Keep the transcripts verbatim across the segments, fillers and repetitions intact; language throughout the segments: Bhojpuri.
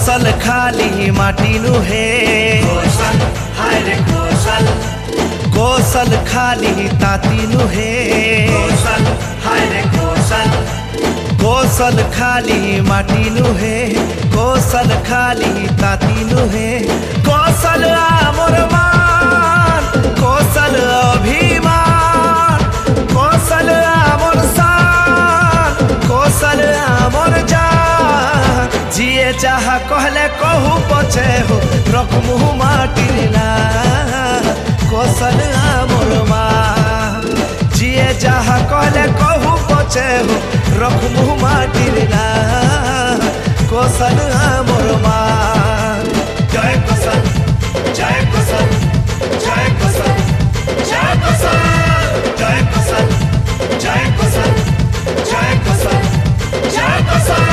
कोसल खाली माटी नुहे कोसल हाय रे कोसल कोसल खाली ताती नुहे कोसल हाय रे कोसल कोसल खाली माटी नुहे कोसल खाली ताती नुहे कोसल आमोर मान कोसल अभिमान कोसल आमोर शान कोसल आमोर जान जिए चाहा कहले कहू पछे हो रखमु माटिर ना कोसल आमोर मान जिए चाहा कहले कहू पछे हो रखमु माटिर ना कोसल आमोर मान जय कोसल जय कोसल जय कोसल जय कोसल जय कोसल जय कोसल जय कोसल जय कोसल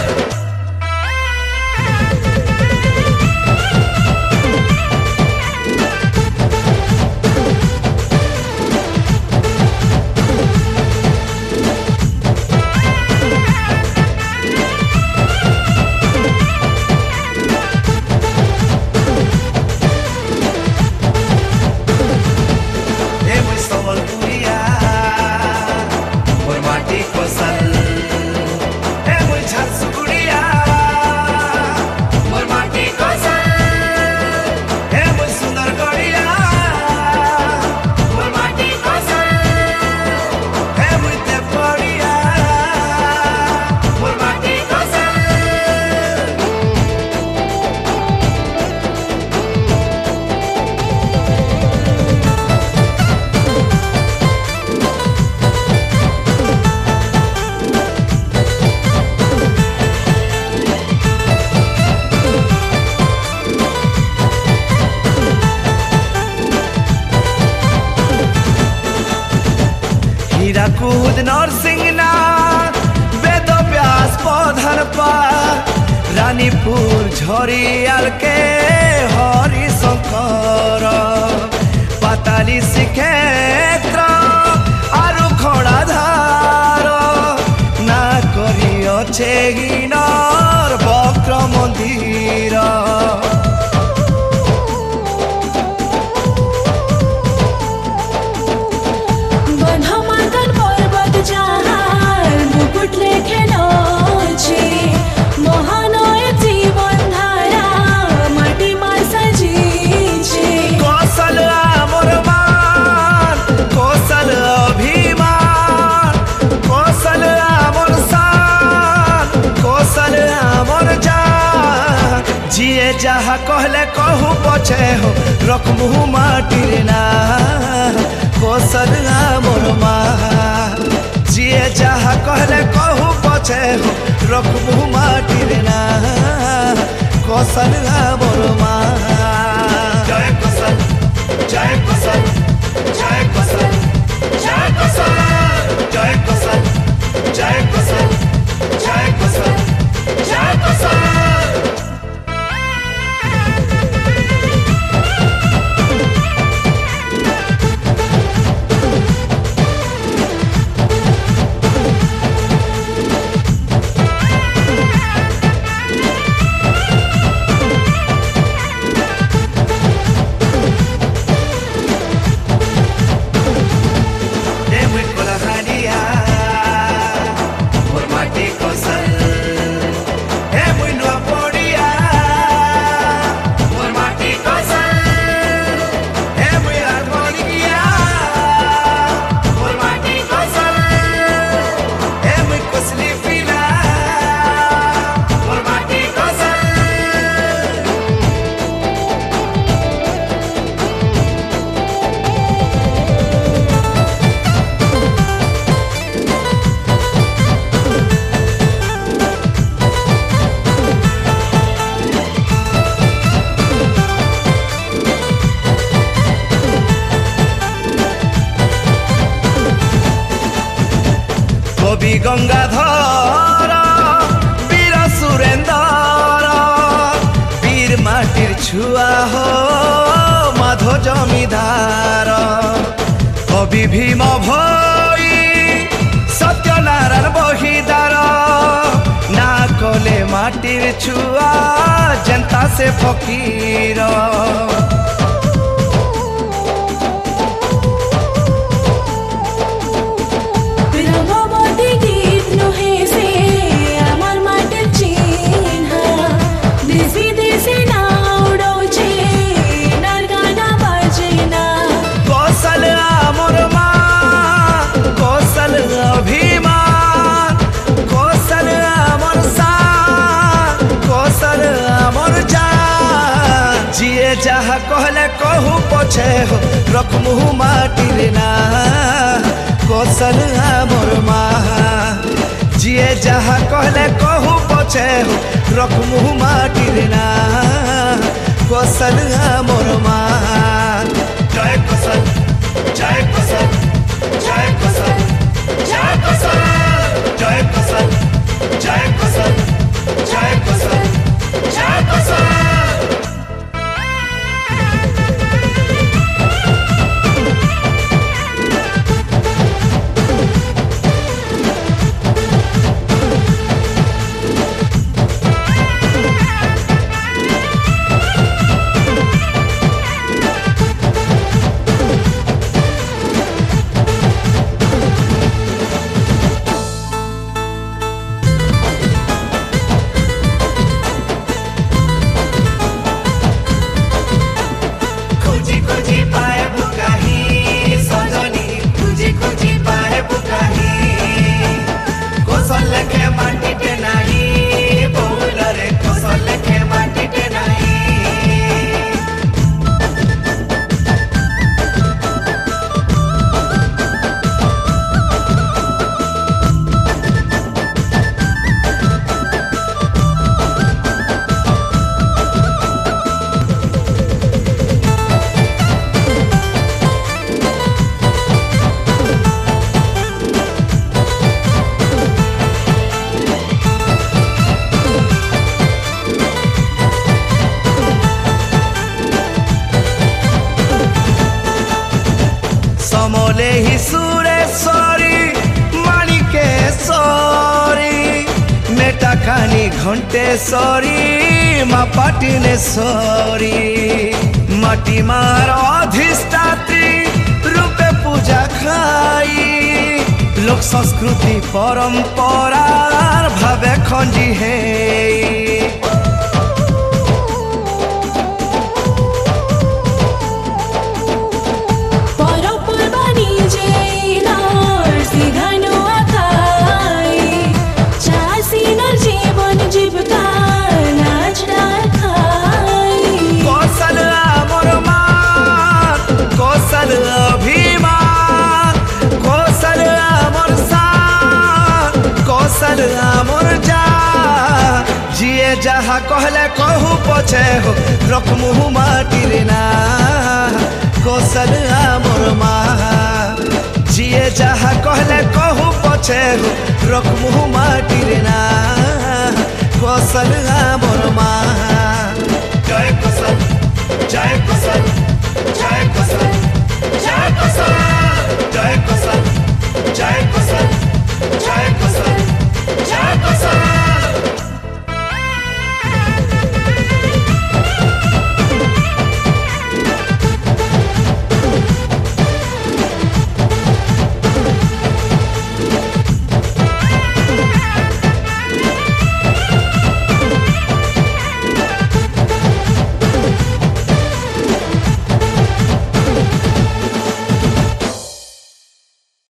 कूद नरसिंह ना वेद व्यास पधर पा रानीपुर झरियाल के हरिशंकर पाताली श्रीक्षेत्र आरु खड़ाधार ना करी अच्छे गिनर वक्र मंदिर जिए जहा कहले कहू पछे हो रखमु माटिर ना कोसल आमोर मान जिए जहा कहले कहू पछे हो रखमु माटिर ना कोसल आमोर मान जय कोसल जय कोसल जय कोसल जय कोसल जय कोसल जय कोसल जय कोसल जय कोसल कवि गंगाधर वीर सुरेंदर वीर माटिर छुआ हो माधो जमीदार कवि भीम भई सत्यनारायण बहिदार ना कले माटिर छुआ से फकीर जहा कहले कहू पछे हो रखमु माटी ना कौशल मोर माँ जिए जहा कहले कहू पछे हो रखमु माटी ना कौशल मोर माँ। जय कौशल जय कौशल जय कौशल जय कौशल जय कौशल जय कौशल जय कौशल जय कौशल। समले ही सुरेश्वरी माणिकेश्वरी मेटा खानी घंटेश्वरी माँ पाटिनेश्वरी माटी मार अधिष्ठात्री रूपे पूजा खाई लोक संस्कृति परंपरार भावे खंजी है जहा कहले कहू पछे हो रखमु माटी ना कौशल मोर माँ जिए जहा कहले कहू पछे हो रखमु माटी ना कौशल मोर माँ। जय कौशल जय कौशल जय कौशल जय कौशल जय कौशल जय कौशल जय कौशल।